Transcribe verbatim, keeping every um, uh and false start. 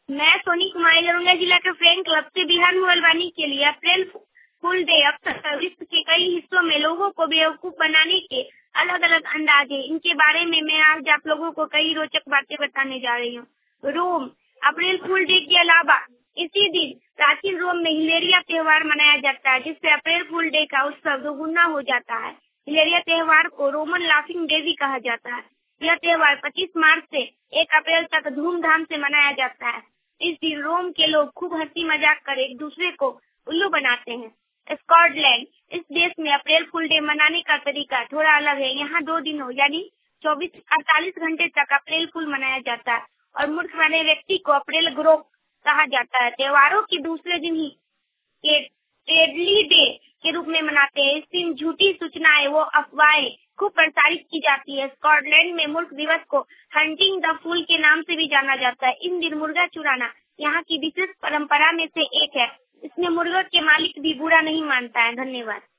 मैं सोनी कुमारी दरभंगा जिला के फ्रेंड क्लब से बिहार मोबाइल के लिए अप्रैल फुल डे अवसर विश्व के कई हिस्सों में लोगों को बेवकूफ बनाने के अलग अलग अंदाज है। इनके बारे में मैं आज आप लोगों को कई रोचक बातें बताने जा रही हूँ। रोम अप्रैल फुल डे के अलावा इसी दिन प्राचीन रोम में हिलेरिया त्योहार मनाया जाता है, जिससे अप्रैल फुल डे का उत्सव दोगुना हो जाता है। हिलेरिया त्योहार को रोमन लाफिंग डे भी कहा जाता है। यह त्योहार पच्चीस मार्च से एक अप्रैल तक धूमधाम से मनाया जाता है। इस दिन रोम के लोग खूब हंसी मजाक कर एक दूसरे को उल्लू बनाते हैं। स्कॉटलैंड इस देश में अप्रैल फुल डे मनाने का तरीका थोड़ा अलग है। यहाँ दो दिनों यानी चौबीस अड़तालीस घंटे तक अप्रैल फुल मनाया जाता है और मूर्ख वाले व्यक्ति को अप्रैल ग्रो कहा जाता है। त्योहारों के दूसरे दिन ही टेडली डे के रूप में मनाते हैं। इस दिन झूठी सूचनाएं वो अफवाहें खूब प्रसारित की जाती है। स्कॉटलैंड में मूर्ख दिवस को हंटिंग द फूल के नाम से भी जाना जाता है। इन दिन मुर्गा चुराना यहाँ की विशेष परंपरा में से एक है। इसमें मुर्गा के मालिक भी बुरा नहीं मानता है। धन्यवाद।